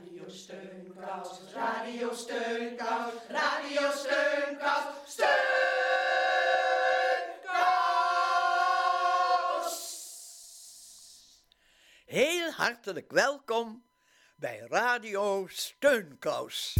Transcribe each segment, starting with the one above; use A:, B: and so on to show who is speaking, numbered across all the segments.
A: Radio Steunkous, Radio Steunkous, Radio Steunkous, Steunkous!
B: Heel hartelijk welkom bij Radio Steunkous.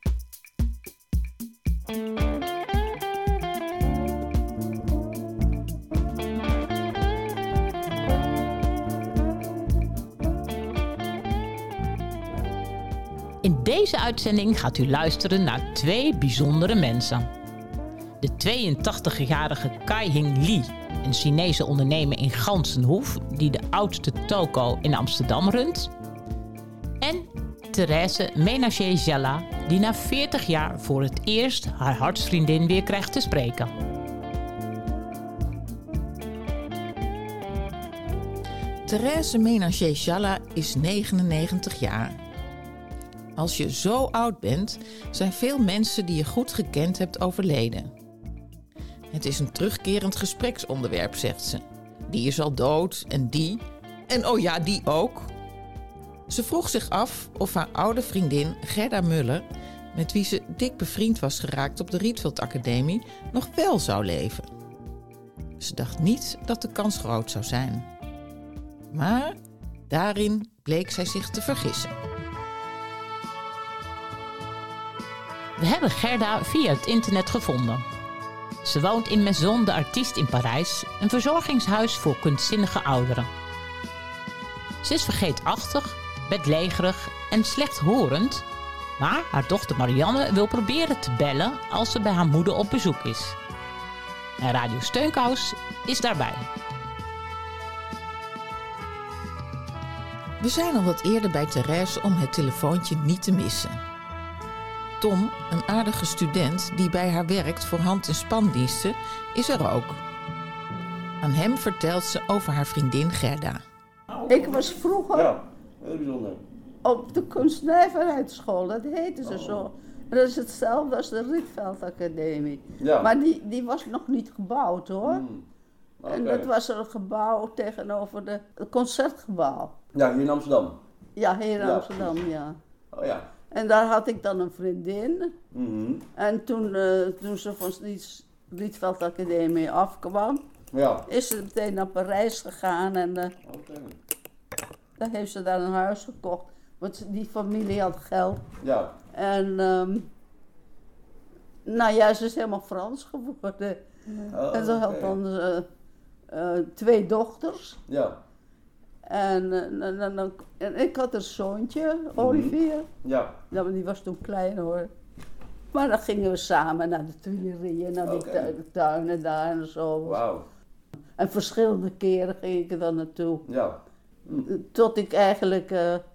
C: In deze uitzending gaat u luisteren naar twee bijzondere mensen. De 82-jarige Kai-Hing Lee, een Chinese ondernemer in Gansenhoef die de oudste toko in Amsterdam runt. En Therese Ménager-Jalla, die na 40 jaar voor het eerst haar hartsvriendin weer krijgt te spreken.
D: Therese Ménager-Jalla is 99 jaar. Als je zo oud bent, zijn veel mensen die je goed gekend hebt overleden. Het is een terugkerend gespreksonderwerp, zegt ze. Die is al dood en die. En oh ja, die ook. Ze vroeg zich af of haar oude vriendin Gerda Muller, met wie ze dik bevriend was geraakt op de Rietveld Academie, nog wel zou leven. Ze dacht niet dat de kans groot zou zijn. Maar daarin bleek zij zich te vergissen.
C: We hebben Gerda via het internet gevonden. Ze woont in Maison de Artiste in Parijs, een verzorgingshuis voor kunstzinnige ouderen. Ze is vergeetachtig, bedlegerig en slechthorend, maar haar dochter Marianne wil proberen te bellen als ze bij haar moeder op bezoek is. En Radio Steunkous is daarbij.
D: We zijn al wat eerder bij Therese om het telefoontje niet te missen. Tom, een aardige student die bij haar werkt voor hand- en spandiensten, is er ook. Aan hem vertelt ze over haar vriendin Gerda.
E: Ik was vroeger
F: heel bijzonder.
E: op de kunstnijverheidsschool, dat heette ze zo. En dat is hetzelfde als de Rietveld Academie.
F: Ja.
E: Maar die was nog niet gebouwd hoor.
F: Okay.
E: En dat was een gebouw tegenover het concertgebouw.
F: Ja, hier in Amsterdam.
E: Ja, hier in
F: Ja.
E: Amsterdam, ja.
F: Oh ja.
E: En daar had ik dan een vriendin.
F: Mhm.
E: En toen ze van die Rietveld Academie afkwam,
F: Ja.
E: is ze meteen naar Parijs gegaan en
F: Oké.
E: dan heeft ze daar een huis gekocht. Want die familie had geld.
F: Ja.
E: En nou ja, ze is helemaal Frans geworden.
F: Oh,
E: En ze had
F: oké.
E: dan 2 dochters.
F: Ja.
E: En ik had een zoontje, Olivier.
F: Ja.
E: Ja, maar die was toen klein hoor. Maar dan gingen we samen naar de Tuileries, naar die
F: Oké.
E: tuinen daar en zo.
F: Wauw.
E: En verschillende keren ging ik er dan naartoe.
F: Ja.
E: Tot ik eigenlijk,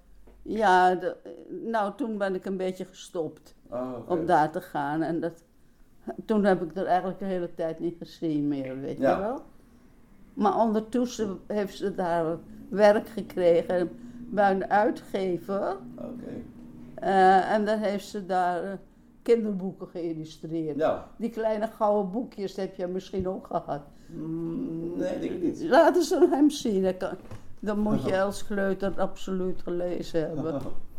E: toen ben ik een beetje gestopt.
F: Oh, oké.
E: Om daar te gaan. En toen heb ik er eigenlijk de hele tijd niet gezien meer, weet
F: Ja.
E: je wel. Maar ondertussen heeft ze daar werk gekregen bij een uitgever.
F: Oké.
E: En dan heeft ze daar kinderboeken geïllustreerd.
F: Ja.
E: Die kleine gouden boekjes heb je misschien ook gehad.
F: Nee, denk ik niet.
E: Laten ze hem zien. Dan moet je als kleuter absoluut gelezen hebben.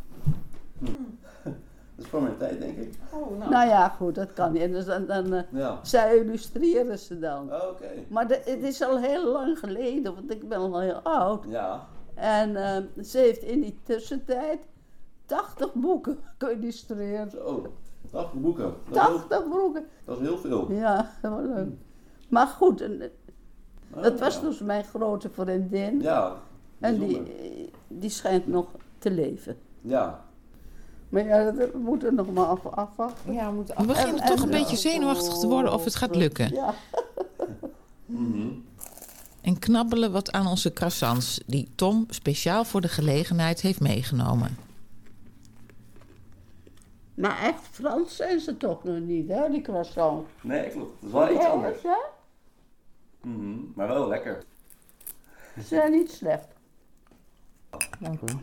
F: Dat is voor mijn tijd, denk ik.
E: Nou ja, goed, dat kan niet. En dus dan
F: Ja.
E: zij illustreren ze dan.
F: Oké.
E: Maar het is al heel lang geleden, want ik ben al heel oud.
F: Ja.
E: En ze heeft in die tussentijd 80 boeken geïllustreerd.
F: Zo. 80 boeken. Dat is heel-
E: 80 boeken.
F: dat is heel veel.
E: Ja, heel leuk. Maar goed, dat was
F: ja.
E: dus mijn grote vriendin.
F: Ja.
E: En
F: Bijzonder.
E: die schijnt nog te leven.
F: Ja.
E: Maar ja, dat moet er nog maar afwachten.
D: Ja, we beginnen toch een beetje zenuwachtig te worden of het gaat lukken.
E: Ja.
F: Mhm.
D: En knabbelen wat aan onze croissants, die Tom speciaal voor de gelegenheid heeft meegenomen.
E: Maar echt Frans zijn ze toch nog niet, hè, die croissants.
F: Nee, klopt. Dat is wel iets anders.
E: Ja,
F: Mhm. Maar wel lekker.
E: ze zijn niet slecht.
D: Dank u.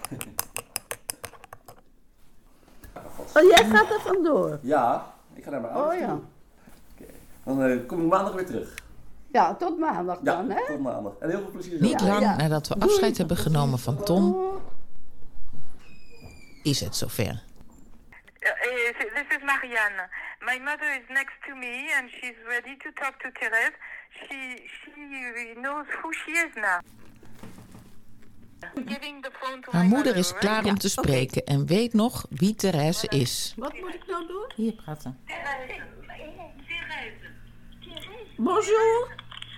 E: Oh, jij gaat er vandoor?
F: Ja, ik ga naar mijn ouders
E: Oh ja.
F: toe. Dan kom ik maandag weer terug.
E: Ja, tot maandag
F: Ja,
E: dan, hè?
F: tot maandag. En heel veel plezier zo.
D: Niet lang
E: ja.
D: nadat we afscheid hebben genomen van Tom, is het zover.
G: This is Marianne. My mother is next to me and she's ready to talk to Therese. She knows who she is now. Giving the phone to
D: Haar
G: my
D: moeder is
G: mother,
D: klaar om te spreken en weet nog wie Therese is.
E: Wat moet ik nou doen?
D: Hier praten.
E: Bonjour.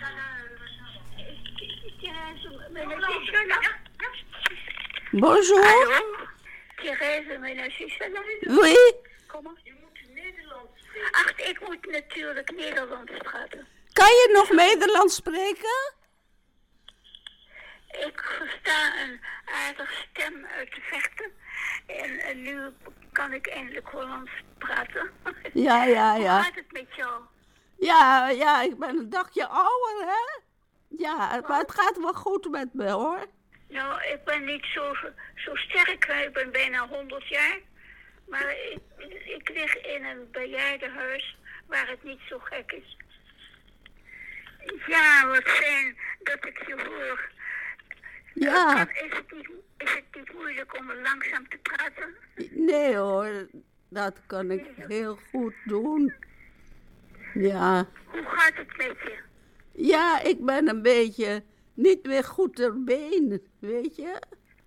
E: Bonjour.
H: Therese, mijn assistent.
E: Oui.
H: Kom maar. Je moet Nederlands spreken. Ach, ik moet natuurlijk Nederlands praten.
E: Kan je nog Nederlands spreken?
H: Ik versta een aardige stem uit de vechten. En nu kan ik eindelijk Hollands praten.
E: Ja.
H: Hoe gaat het met jou?
E: Ja, ik ben een dagje ouder, hè? Ja, maar het gaat wel goed met me, hoor.
H: Nou, ik ben niet zo sterk. Ik ben bijna 100 jaar. Maar ik lig in een bejaardenhuis waar het niet zo gek is. Ja, wat fijn dat ik je hoor.
E: Ja.
H: Is het niet moeilijk om langzaam te praten?
E: Nee hoor, dat kan ik heel goed doen. Ja.
H: Hoe gaat het met je?
E: Ja, ik ben een beetje niet meer goed ter been, weet je?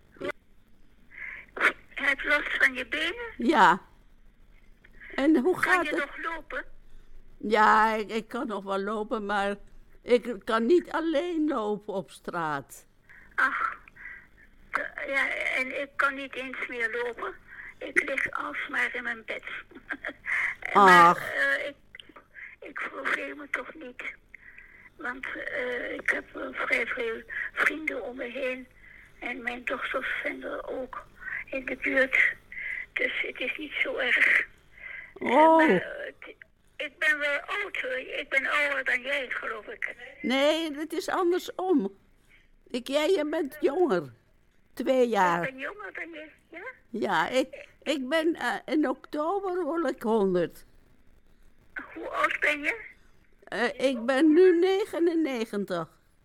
H: Heb je last van je benen?
E: Ja. En hoe
H: Kan
E: gaat
H: je
E: het?
H: nog lopen?
E: Ja, ik kan nog wel lopen, maar ik kan niet alleen lopen op straat.
H: Ach, ja, en ik kan niet eens meer lopen. Ik lig alsmaar in mijn bed.
E: Ach.
H: Maar ik verveel me toch niet. Want ik heb vrij veel vrienden om me heen. En mijn dochters zijn er ook in de buurt. Dus het is niet zo erg.
E: Oh.
H: Maar, ik ben wel oud hoor. Ik ben ouder dan jij, geloof ik.
E: Nee, het is andersom. Je bent jonger. 2 jaar.
H: Ik ben jonger dan jij, ja?
E: Ja, ik ben in oktober word ik 100.
H: Hoe oud ben je?
E: Ik ben nu 99.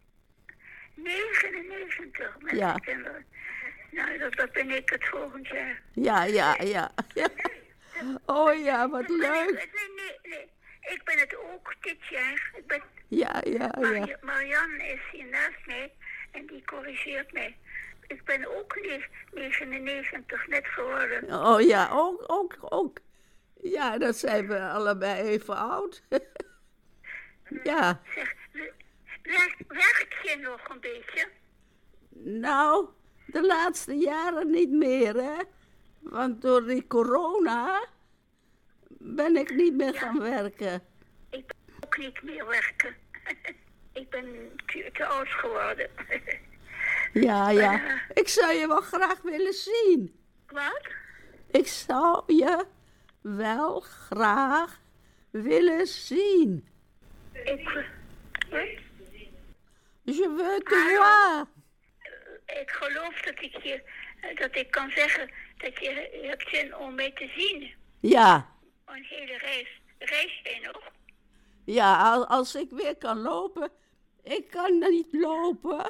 H: 99, met
E: Ja.
H: kinderen. Nou, dat ben ik het volgend jaar.
E: Ja. Oh ja, wat leuk.
H: Nee. Ik ben het ook dit jaar.
E: Ja.
H: Marianne is hier naast mij en die corrigeert mij. Ik ben ook 99 net geworden.
E: Oh ja, ook. Ja, dat zijn we allebei even oud. Ja.
H: Zeg, werk je nog een beetje?
E: Nou, de laatste jaren niet meer, hè. Want door die corona ben ik niet meer gaan werken.
H: Ik ben ook niet meer werken. Ik ben te oud geworden.
E: Ja. Ik zou je wel graag willen zien.
H: Wat?
E: Ik zou je wel graag willen zien.
H: Wat?
E: Je veux te voir.
H: Ik geloof dat ik kan zeggen dat je hebt zin om mij te zien.
E: Ja.
H: Een hele reis. Reis jij nog?
E: Ja, als ik weer kan lopen. Ik kan niet lopen.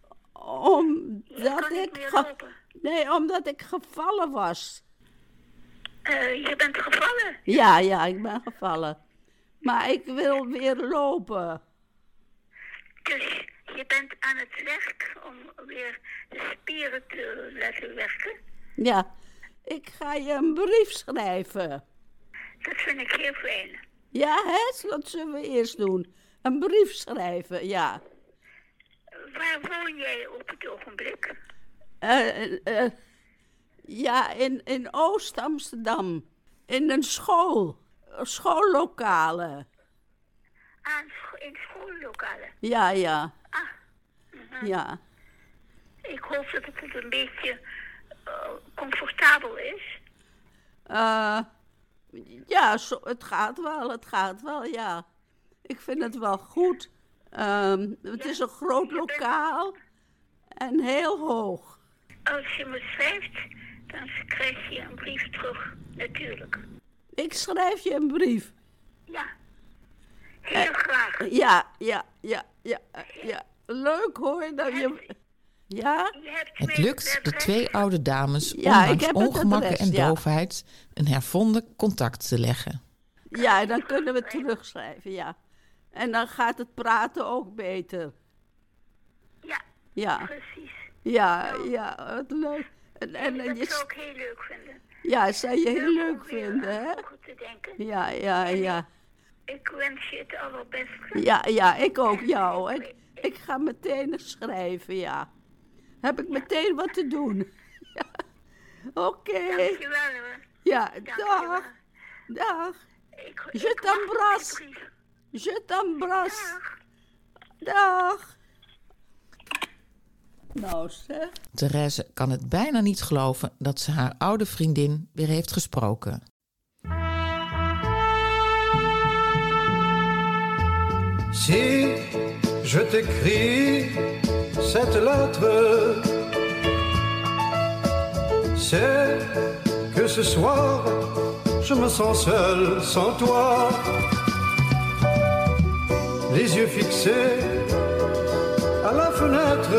E: Omdat omdat ik gevallen was.
H: Je bent gevallen?
E: Ja, ik ben gevallen. Maar ik wil weer lopen.
H: Dus je bent aan het werk om weer de spieren te laten werken?
E: Ja, ik ga je een brief schrijven.
H: Dat vind ik heel fijn.
E: Ja, hè? Dat zullen we eerst doen. Een brief schrijven, ja.
H: Waar woon jij op het ogenblik?
E: Ja, in Oost-Amsterdam. In een school. Schoollokalen.
H: In schoollokalen?
E: Ja.
H: Ah.
E: Ja.
H: Ik hoop dat het een beetje comfortabel is.
E: Ja, het gaat wel, ja. Ik vind het wel goed. Het is een groot lokaal en heel hoog.
H: Als je me schrijft, dan krijg je een brief terug, natuurlijk.
E: Ik schrijf je een brief.
H: Ja, heel graag.
E: Ja. Leuk hoor dat je... Ja?
D: Het lukt de 2 oude dames
E: Ja, ik
D: ondanks
E: heb het
D: ongemakken
E: adres,
D: en
E: ja.
D: doofheid een hervonden contact te leggen.
E: Ja, dan kunnen we terugschrijven, ja. En dan gaat het praten ook beter.
H: Ja,
E: Ja,
H: precies.
E: ja, wat leuk. En
H: Dat
E: je,
H: zou ik heel leuk vinden.
E: ja, zou je heel
H: Om
E: leuk
H: weer
E: vinden,
H: aan
E: hè?
H: morgen te denken.
E: Ja.
H: Ik wens je het allerbeste.
E: Ja, ik ook jou. Ik ga meteen schrijven, ja. Heb ik meteen wat te doen. Ja. Oké.
H: Dankjewel hoor.
E: Ja,
H: Dankjewel.
E: dag.
H: Ik
E: Je
H: wacht
E: t'embrasse.
H: op je brief.
E: Je t'embrasse.
H: Dag.
E: Dag. Nou zeg.
D: Therese kan het bijna niet geloven dat ze haar oude vriendin weer heeft gesproken.
I: Si je t'écris cette lettre, c'est que ce soir je me sens seul sans toi, les yeux fixés à la fenêtre.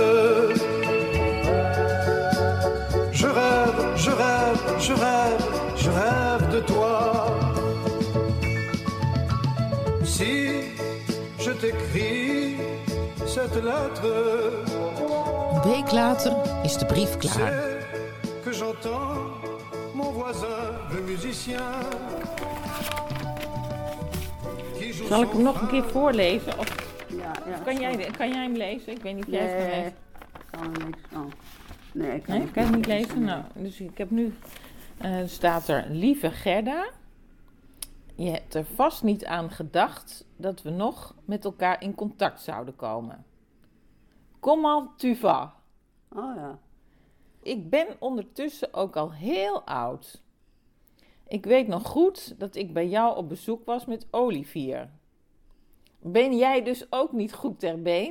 I: Je rêve, je rêve, je rêve, je rêve de toi. Si je t'écris cette lettre,
D: Een week later is de brief klaar.
I: c'est que j'entends mon voisin, le musicien. Qui joue
C: Zal ik
I: son
C: hem nog een keer
I: pain.
C: voorlezen? Of
E: Ja,
C: kan jij hem lezen? Ik weet niet of jij het kan
E: Nee,
C: lezen.
E: kan er niks van. Nee, ik
C: Nee, kan je het niet lezen? Nou, dus ik heb nu... staat er... Lieve Gerda, je hebt er vast niet aan gedacht dat we nog met elkaar in contact zouden komen. Comment tu vas?
E: Oh ja.
C: Ik ben ondertussen ook al heel oud. Ik weet nog goed dat ik bij jou op bezoek was met Olivier. Ben jij dus ook niet goed ter been?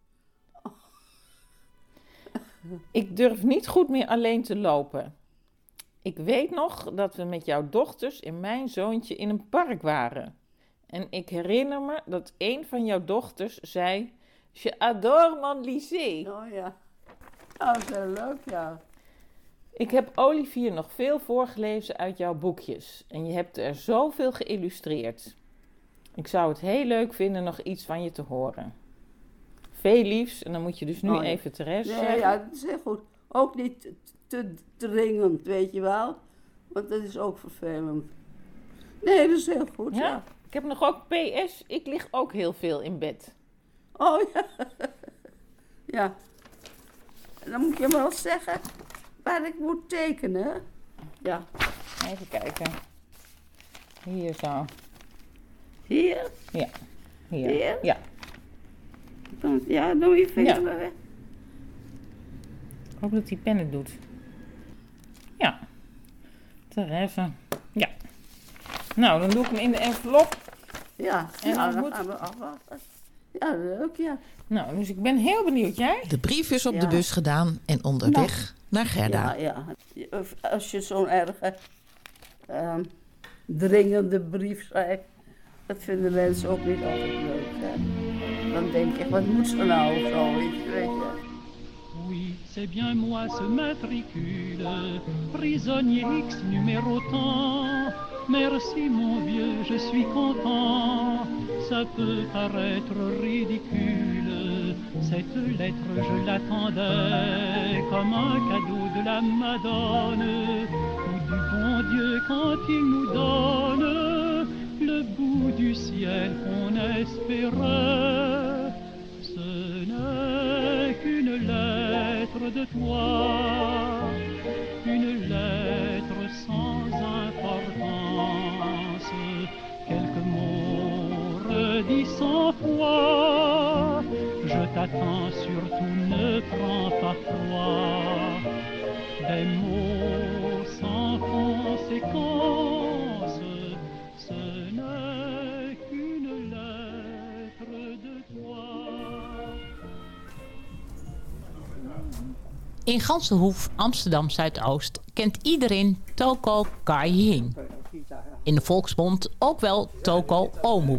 C: Ik durf niet goed meer alleen te lopen. Ik weet nog dat we met jouw dochters en mijn zoontje in een park waren. En ik herinner me dat een van jouw dochters zei... Je adore mon lycée.
E: Oh ja. Oh, dat is heel leuk, ja.
C: Ik heb Olivier nog veel voorgelezen uit jouw boekjes. En je hebt er zoveel geïllustreerd. Ik zou het heel leuk vinden nog iets van je te horen. Veel liefs. En dan moet je dus nu
E: Oh, ja.
C: even Therese
E: Nee,
C: zeggen.
E: ja, dat is heel goed. Ook niet te dringend, weet je wel. Want dat is ook vervelend. Nee, dat is heel goed,
C: Ja?
E: ja.
C: Ik heb nog ook PS. Ik lig ook heel veel in bed.
E: Oh ja. Ja. En dan moet je me wel zeggen waar ik moet tekenen. Ja.
C: Even kijken. Hier zo.
E: Hier?
C: Ja. Hier.
E: Hier?
C: Ja.
E: Ja, doe je vinger
C: Ja.
E: maar weg.
C: Ik hoop dat die pen het doet. Ja. Therese. Ja. Nou, dan doe ik hem in de envelop.
E: Ja,
C: En
E: nou,
C: dan
E: dan
C: moet-
E: gaan we afwachten. Ja, leuk, ja.
C: Nou, dus ik ben heel benieuwd. Jij?
D: De brief is op
E: Ja.
D: de bus gedaan en onderweg naar Gerda.
E: Ja. Of als je zo'n erge dringende brief schrijft, dat vinden mensen ook niet altijd leuk. Hè? Dan denk je, wat moet ze nou of zoiets, weet je.
J: Oui, c'est bien moi ce matricule, prisonnier X numéro tant. Merci mon vieux, je suis content. Ça peut paraître ridicule, cette lettre je l'attendais comme un cadeau de la Madone ou du bon Dieu quand il nous donne le bout du ciel qu'on espérait. Ce n'est qu'une lettre de toi, une lettre sans importance, quelques mots redits 100 fois. Je t'attends, surtout ne prends pas froid, des mots sans conséquence. Ce n'est qu'une lettre de toi.
C: In Gansenhoef, Amsterdam Zuidoost, kent iedereen Toko Kai Hing. In de volksmond ook wel Toko Omu.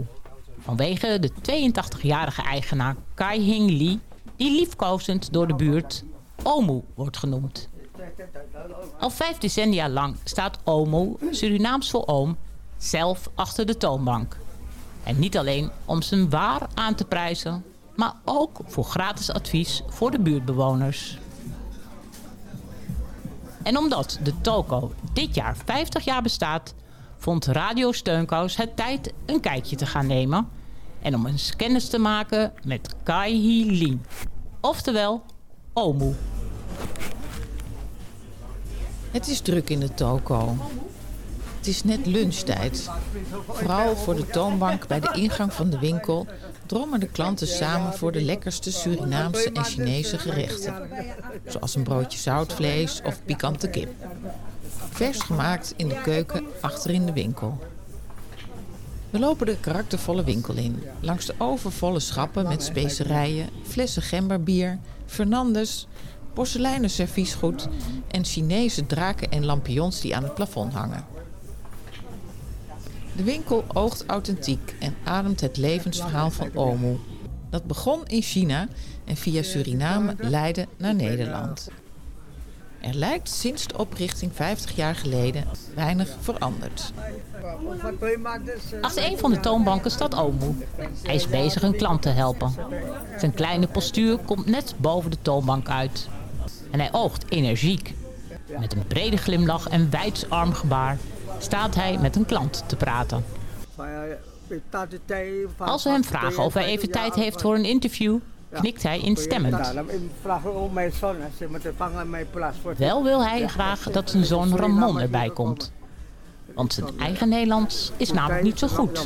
C: Vanwege de 82-jarige eigenaar Kai Hing Lee, die liefkozend door de buurt Omoe wordt genoemd. Al 5 decennia lang staat Omoe, Surinaams voor oom, zelf achter de toonbank. En niet alleen om zijn waar aan te prijzen, maar ook voor gratis advies voor de buurtbewoners. En omdat de toko dit jaar 50 jaar bestaat, vond Radio Steunkous het tijd een kijkje te gaan nemen en om eens kennis te maken met Kai Hi Lien, oftewel Omoe.
D: Het is druk in de toko. Het is net lunchtijd. Vooral voor de toonbank bij de ingang van de winkel drommen de klanten samen voor de lekkerste Surinaamse en Chinese gerechten. Zoals een broodje zoutvlees of pikante kip. Vers gemaakt in de keuken achter in de winkel. We lopen de karaktervolle winkel in. Langs de overvolle schappen met specerijen, flessen gemberbier, Fernandes, porseleinen serviesgoed en Chinese draken en lampions die aan het plafond hangen. De winkel oogt authentiek en ademt het levensverhaal van Omoe. Dat begon in China en via Suriname leidde naar Nederland. Er lijkt sinds de oprichting 50 jaar geleden weinig veranderd.
C: Achter een van de toonbanken staat Omoe. Hij is bezig een klant te helpen. Zijn kleine postuur komt net boven de toonbank uit. En hij oogt energiek. Met een brede glimlach en wijds armgebaar staat hij met een klant te praten. Als we hem vragen of hij even tijd heeft voor een interview, knikt hij instemmend. Wel wil hij graag dat zijn zoon Ramon erbij komt. Want zijn eigen Nederlands is namelijk niet zo goed.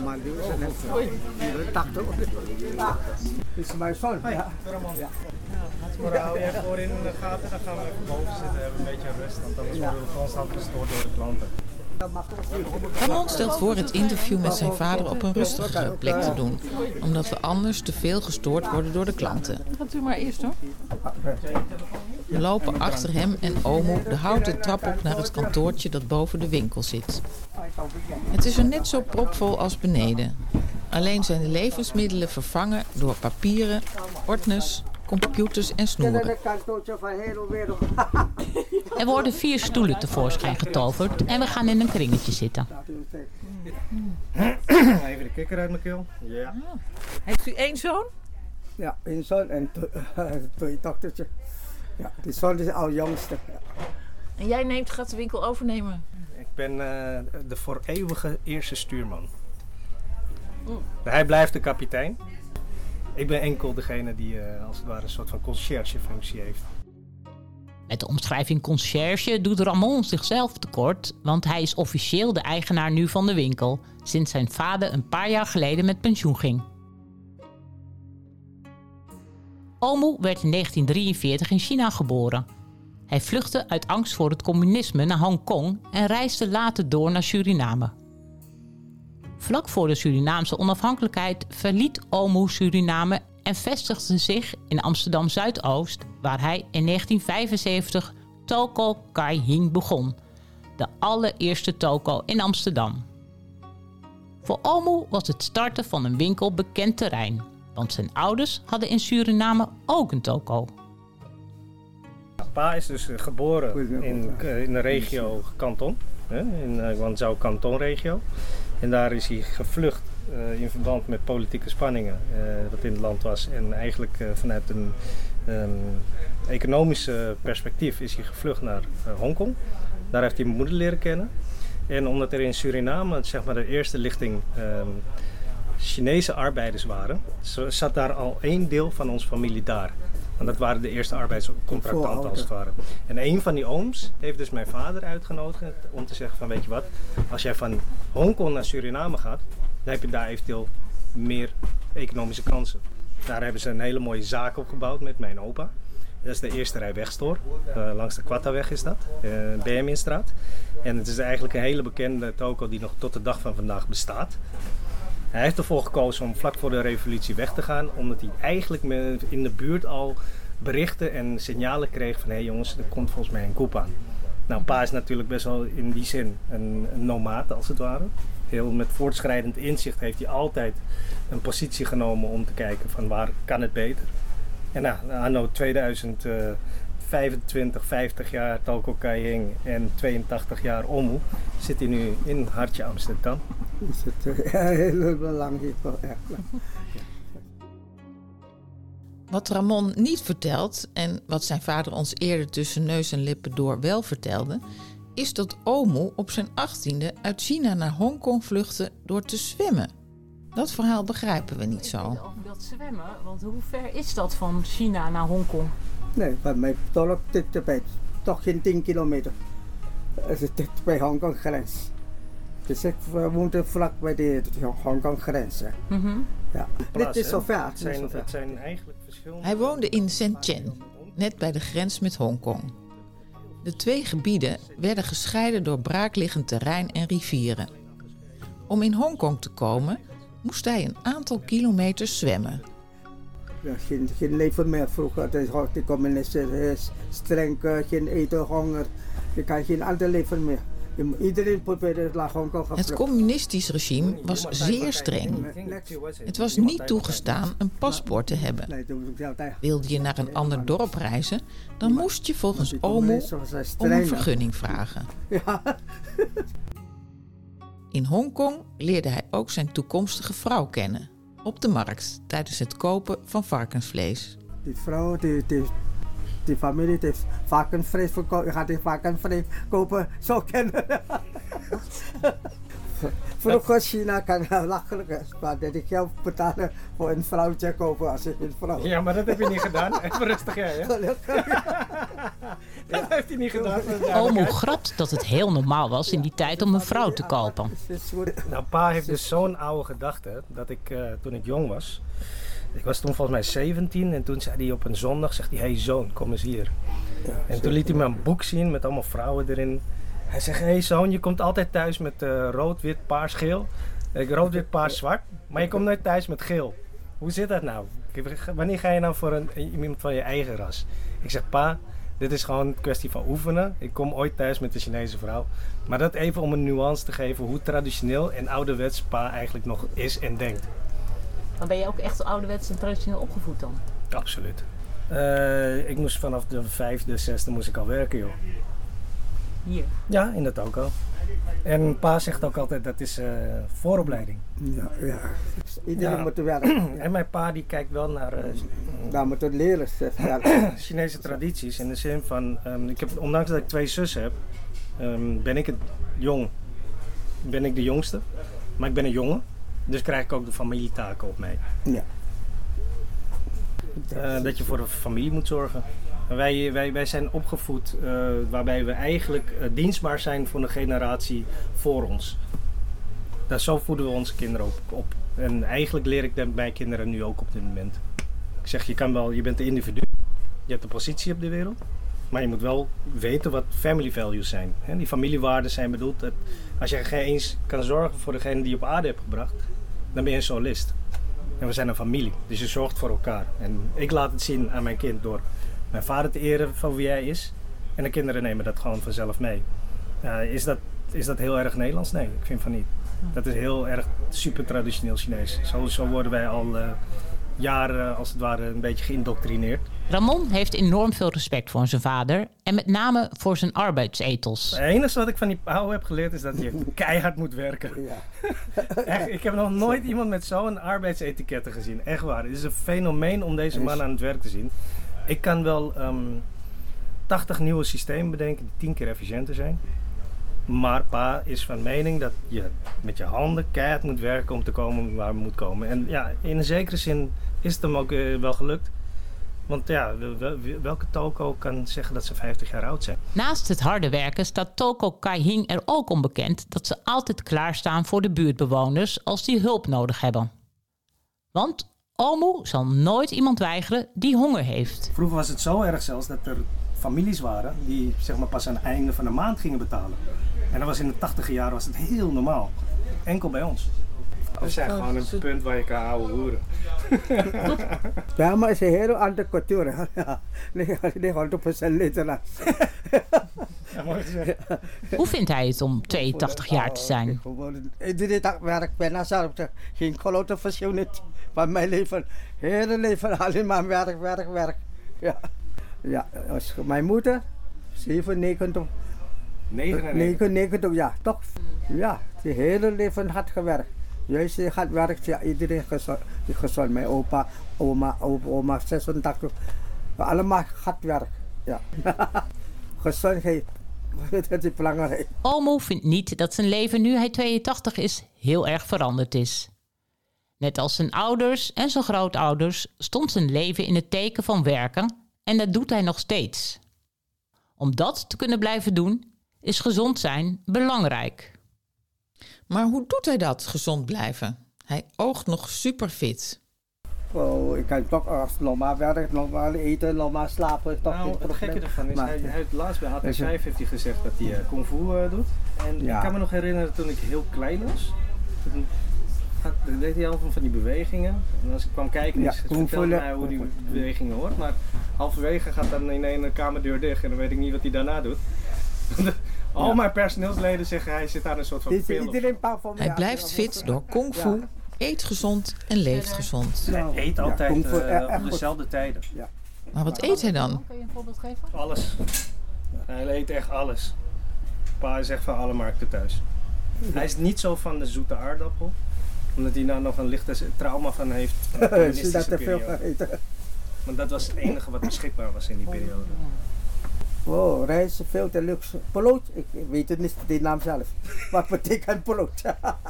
K: Dit is mijn zoon. Ja. Maar hou je voorin in de gaten, dan gaan we even boven zitten, hebben een beetje rust. Want anders worden we constant gestoord door de klanten.
D: Ramon stelt voor het interview met zijn vader op een rustige plek te doen. Omdat we anders te veel gestoord worden door de klanten.
L: Gaat u maar eerst hoor.
D: We lopen achter hem en Omoe de houten trap op naar het kantoortje dat boven de winkel zit. Het is er net zo propvol als beneden. Alleen zijn de levensmiddelen vervangen door papieren, ordners, computers en snoeren.
C: Er worden 4 stoelen tevoorschijn getoverd en we gaan in een kringetje zitten.
K: Even de kikker uit mijn keel. Ja.
L: Heeft u 1 zoon?
K: Ja, 1 zoon en 2 dochtertjes. Ja, die zoon is al jongste.
L: En jij gaat de winkel overnemen?
K: Ik ben de voor eeuwige eerste stuurman. Hij blijft de kapitein. Ik ben enkel degene die als het ware een soort van conciërgefunctie heeft.
C: Met de omschrijving conciërge doet Ramon zichzelf tekort, want hij is officieel de eigenaar nu van de winkel, sinds zijn vader een paar jaar geleden met pensioen ging. Omoe werd in 1943 in China geboren. Hij vluchtte uit angst voor het communisme naar Hongkong en reisde later door naar Suriname. Vlak voor de Surinaamse onafhankelijkheid verliet Omoe Suriname en vestigde zich in Amsterdam Zuidoost, waar hij in 1975 Toko Kai Hing begon, de allereerste toko in Amsterdam. Voor Omoe was het starten van een winkel bekend terrein, want zijn ouders hadden in Suriname ook een toko.
K: Pa is dus geboren in de regio Kanton, in Guangzhou Kantonregio. En daar is hij gevlucht in verband met politieke spanningen wat in het land was. En eigenlijk vanuit een economische perspectief is hij gevlucht naar Hongkong. Daar heeft hij mijn moeder leren kennen. En omdat er in Suriname zeg maar, de eerste lichting Chinese arbeiders waren, zat daar al 1 deel van onze familie daar. Want dat waren de eerste arbeidscontractanten als het ware. En een van die ooms heeft dus mijn vader uitgenodigd om te zeggen van weet je wat, als jij van Hongkong naar Suriname gaat, dan heb je daar eventueel meer economische kansen. Daar hebben ze een hele mooie zaak opgebouwd met mijn opa. Dat is de eerste rij wegstoor. Langs de Quattaweg is dat, Benjaminstraat. En het is eigenlijk een hele bekende toko die nog tot de dag van vandaag bestaat. Hij heeft ervoor gekozen om vlak voor de revolutie weg te gaan, omdat hij eigenlijk in de buurt al berichten en signalen kreeg van hé jongens, er komt volgens mij een coup aan. Nou, pa is natuurlijk best wel in die zin een nomaat als het ware. Heel met voortschrijdend inzicht heeft hij altijd een positie genomen om te kijken van waar kan het beter. En nou, anno 2024 25, 50 jaar Toko Kai Hing en 82 jaar Omu zit hij nu in hartje Amsterdam.
M: Is het heel belangrijk, echt.
D: Wat Ramon niet vertelt, en wat zijn vader ons eerder tussen neus en lippen door wel vertelde, is dat Omu op zijn 18e uit China naar Hongkong vluchtte door te zwemmen. Dat verhaal begrijpen we niet zo.
L: Over dat zwemmen, want hoe ver is dat van China naar Hongkong?
M: Nee, bij mij toch geen 10 kilometer. Het is dicht bij Hongkong grens. Dus ik woonde vlak bij de Hongkong grens.
L: Mm-hmm.
M: Ja. Dit is zo ver.
K: Het zijn eigenlijk verschillende...
D: Hij woonde in Shenzhen, net bij de grens met Hongkong. De twee gebieden werden gescheiden door braakliggend terrein en rivieren. Om in Hongkong te komen moest hij een aantal kilometers zwemmen.
M: Ja, geen leven meer vroeger. De communisten is streng, geen eten, honger. Je kan geen ander leven meer. Iedereen probeerde naar Hongkong te vluchten.
D: Het communistisch regime was zeer streng. Het was niet toegestaan een paspoort te hebben. Wilde je naar een ander dorp reizen, dan moest je volgens Omu om een vergunning vragen.
M: Ja.
D: In Hongkong leerde hij ook zijn toekomstige vrouw kennen. Op de markt tijdens het kopen van varkensvlees.
M: Die vrouw, die familie heeft varkensvlees verkocht. Je gaat die varkensvlees kopen, zo kennen. Vroeger China kan lachelijk, maar dat ik geld betalen voor een vrouwtje kopen als ik een vrouw.
K: Ja, maar dat heb je niet gedaan. Even rustig, hè? Dat heeft hij niet gedaan.
C: Omu grapt dat het heel normaal was in die tijd om een vrouw te kopen.
K: Nou, pa heeft dus zo'n oude gedachte dat ik toen ik jong was. Ik was toen volgens mij 17 en toen zei hij op een zondag, zegt hij, hey zoon, kom eens hier. En toen liet hij me een boek zien met allemaal vrouwen erin. Hij zegt, hey zoon, je komt altijd thuis met rood, wit, paars, geel. Rood, wit, paars, zwart. Maar je komt nooit thuis met geel. Hoe zit dat nou? Wanneer ga je nou voor iemand van je eigen ras? Ik zeg, pa, dit is gewoon een kwestie van oefenen. Ik kom ooit thuis met een Chinese vrouw. Maar dat even om een nuance te geven hoe traditioneel en ouderwets pa eigenlijk nog is en denkt.
L: Dan ben je ook echt ouderwets en traditioneel opgevoed dan?
K: Absoluut. Ik moest vanaf de 5e, 6e moest ik al werken, joh.
L: Hier?
K: Ja, in de toko. En pa zegt ook altijd dat is vooropleiding.
M: Ja. Iedereen moet werken.
K: En mijn pa die kijkt wel naar
M: daar moet het leren.
K: Chinese tradities. In de zin van, ondanks dat ik 2 zussen heb, ben ik ben ik de jongste. Maar ik ben een jongen. Dus krijg ik ook de familietaken op mij.
M: Ja.
K: Dat je voor de familie moet zorgen. Wij zijn opgevoed waarbij we eigenlijk dienstbaar zijn voor een generatie voor ons. Zo voeden we onze kinderen ook op. En eigenlijk leer ik dat mijn kinderen nu ook op dit moment. Ik zeg, je bent een individu. Je hebt een positie op de wereld. Maar je moet wel weten wat family values zijn. Die familiewaarden zijn bedoeld dat als je geen eens kan zorgen voor degene die je op aarde hebt gebracht, dan ben je een solist. En we zijn een familie, dus je zorgt voor elkaar. En ik laat het zien aan mijn kind door mijn vader te eren van wie hij is. En de kinderen nemen dat gewoon vanzelf mee. Is dat heel erg Nederlands? Nee, ik vind van niet. Dat is heel erg super traditioneel Chinees. Zo worden wij al jaren als het ware een beetje geïndoctrineerd.
C: Ramon heeft enorm veel respect voor zijn vader en met name voor zijn arbeidsethos.
K: Het enige wat ik van die oude heb geleerd is dat je keihard moet werken. Ja. Echt, ik heb nog nooit iemand met zo'n arbeidsetiketten gezien. Echt waar. Het is een fenomeen om deze man aan het werk te zien. Ik kan wel 80 nieuwe systemen bedenken die 10 keer efficiënter zijn. Maar pa is van mening dat je met je handen keihard moet werken om te komen waar we moeten komen. En ja, in een zekere zin is het hem ook wel gelukt. Want ja, welke toko kan zeggen dat ze 50 jaar oud zijn?
C: Naast het harde werken staat Toko Kai Hing er ook onbekend dat ze altijd klaarstaan voor de buurtbewoners als die hulp nodig hebben. Want Omu zal nooit iemand weigeren die honger heeft.
K: Vroeger was het zo erg zelfs dat er families waren die zeg maar pas aan het einde van de maand gingen betalen. En dat was in de 80e jaren was het heel normaal. Enkel bij ons. We zijn gewoon een punt waar je kan ouwe hoeren.
M: Ja, maar het is een heel andere cultuur. Ja, 100% Nederlands.
K: Ja, mooi gezegd.
C: Hoe vindt hij het om 82 jaar te zijn?
M: Iedere dag werk bijna zelf. Geen grote verschil niet van mijn leven. Hele leven alleen maar werk. Ja. Ja, mijn moeder, 99. 99 jaar, toch? Ja, het hele leven hard gewerkt. Juist hard werkt, ja, iedereen gezond. Mijn opa, oma 86. Allemaal hard werk. Ja. Gezondheid, dat is belangrijk.
C: Omo vindt niet dat zijn leven nu hij 82 is heel erg veranderd is. Net als zijn ouders en zijn grootouders stond zijn leven in het teken van werken en dat doet hij nog steeds. Om dat te kunnen blijven doen, is gezond zijn belangrijk.
D: Maar hoe doet hij dat, gezond blijven? Hij oogt nog super fit.
M: Oh, ik kan toch als normaal werken, normaal eten, normaal slapen.
K: Nou, het gekke ervan is, hij heeft laatst bij AT5 heeft hij gezegd dat hij kung fu doet. En ik kan me nog herinneren toen ik heel klein was. Toen deed hij al van die bewegingen. En als ik kwam kijken, vertelde hij hoe die bewegingen hoort. Maar halverwege gaat dan in een kamerdeur dicht en dan weet ik niet wat hij daarna doet. Al mijn personeelsleden zeggen hij zit aan een soort van pil.
D: Hij blijft fit door kung fu, eet gezond en leeft gezond.
K: Hij eet altijd op dezelfde tijden.
D: Maar wat eet hij dan?
L: Kun je een voorbeeld geven?
K: Alles. Hij eet echt alles. Pa is echt van alle markten thuis. Hij is niet zo van de zoete aardappel. Omdat hij daar nog een lichte trauma van heeft. Van de communistische periode. Want dat was het enige wat beschikbaar was in die periode.
M: Oh, rijst, veel te luxe. Poloot, ik weet het niet, die naam zelf. Wat betekent poloot?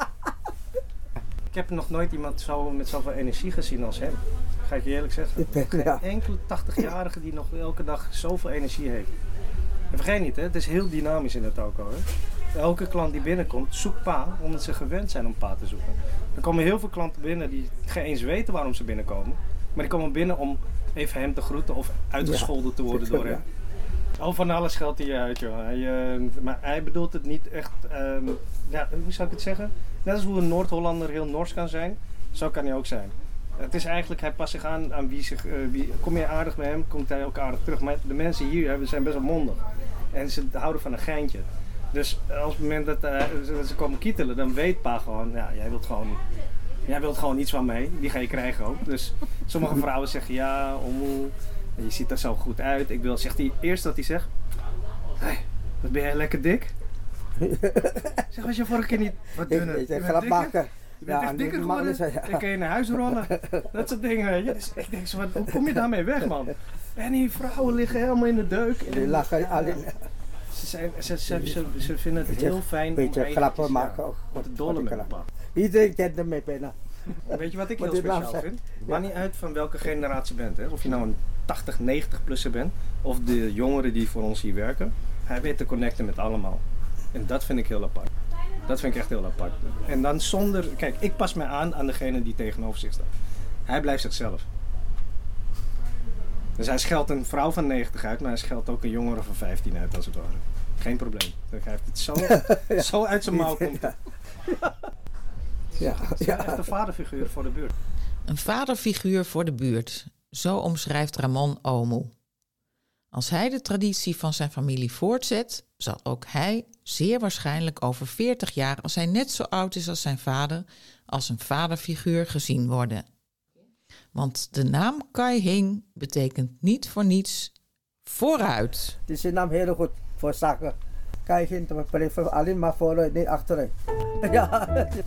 K: Ik heb nog nooit iemand met zoveel energie gezien als hem. Ga ik je eerlijk zeggen. Geen enkele 80-jarige die nog elke dag zoveel energie heeft. En vergeet niet, hè, het is heel dynamisch in de toko. Hè. Elke klant die binnenkomt zoekt pa omdat ze gewend zijn om pa te zoeken. Er komen heel veel klanten binnen die geen eens weten waarom ze binnenkomen. Maar die komen binnen om even hem te groeten of uitgescholden te worden door hem. Al van alles scheldt hij je uit, joh. Maar hij bedoelt het niet echt, hoe zou ik het zeggen? Net als hoe een Noord-Hollander heel Nors kan zijn, zo kan hij ook zijn. Het is eigenlijk, hij past zich aan wie kom je aardig bij hem, komt hij ook aardig terug. Maar de mensen hier zijn best wel mondig. En ze houden van een geintje. Dus als het moment dat ze komen kietelen, dan weet pa gewoon, ja, jij wilt gewoon iets van mij. Die ga je krijgen ook. Dus sommige vrouwen zeggen, ja, je ziet er zo goed uit. Zegt hij eerst dat hij zegt, hey, wat ben jij lekker dik? Zeg, was je vorige keer niet wat dunner?
M: Ik grap maken.
K: Je bent echt dikker geworden. Dan kun je naar huis rollen. Dat soort dingen, weet je. Dus ik denk zo, hoe kom je daarmee weg, man? En die vrouwen liggen helemaal in de deuk.
M: Die lachen alleen.
K: Ze vinden het heel fijn om
M: beetje grappen maken ook.
K: Wat te dollen met papa.
M: Iedereen kent hem mee bijna.
K: Weet je wat ik heel speciaal vind? Maakt niet uit van welke generatie je bent. Hè? Of je nou een 80, 90-plusser bent. Of de jongeren die voor ons hier werken. Hij weet te connecten met allemaal. En dat vind ik heel apart. Dat vind ik echt heel apart. En dan zonder... Kijk, ik pas mij aan degene die tegenover zich staat. Hij blijft zichzelf. Dus hij scheldt een vrouw van 90 uit, maar hij scheldt ook een jongere van 15 uit als het ware. Geen probleem. Hij heeft het zo uit zijn mouw komt. Ja. Het is echt een vaderfiguur voor de buurt.
D: Een vaderfiguur voor de buurt. Zo omschrijft Ramon Omo. Als hij de traditie van zijn familie voortzet, zal ook hij zeer waarschijnlijk over 40 jaar, als hij net zo oud is als zijn vader, als een vaderfiguur gezien worden. Want de naam Kai Hing betekent niet voor niets vooruit.
M: Het is een naam heel goed voor zaken. Kai Hing, alleen maar vooruit, niet achteruit. Ja.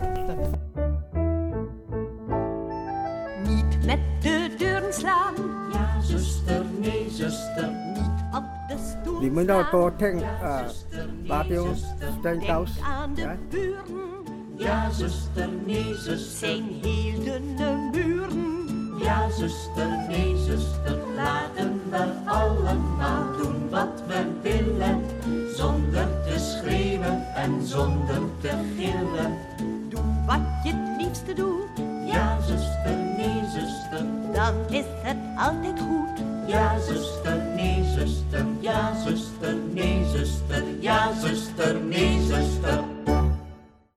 A: Niet met de deuren slaan. Ja, zuster, nee, zuster. Niet op de stoel.
M: Die moet nou toch denken, Radio Steunkous.
A: Aan de buren. Ja, zuster, nee, zuster. Zijn heel dunne buren. Ja, zuster, nee, zuster. Laten we allemaal doen wat we willen. Zonder te schreeuwen en zonder te gillen. Doe wat je het liefste doet. Ja, zuster, nee, zuster. Dan is het altijd goed. Ja, zuster, nee, zuster. Ja, zuster, nee, zuster. Ja, zuster, nee, zuster.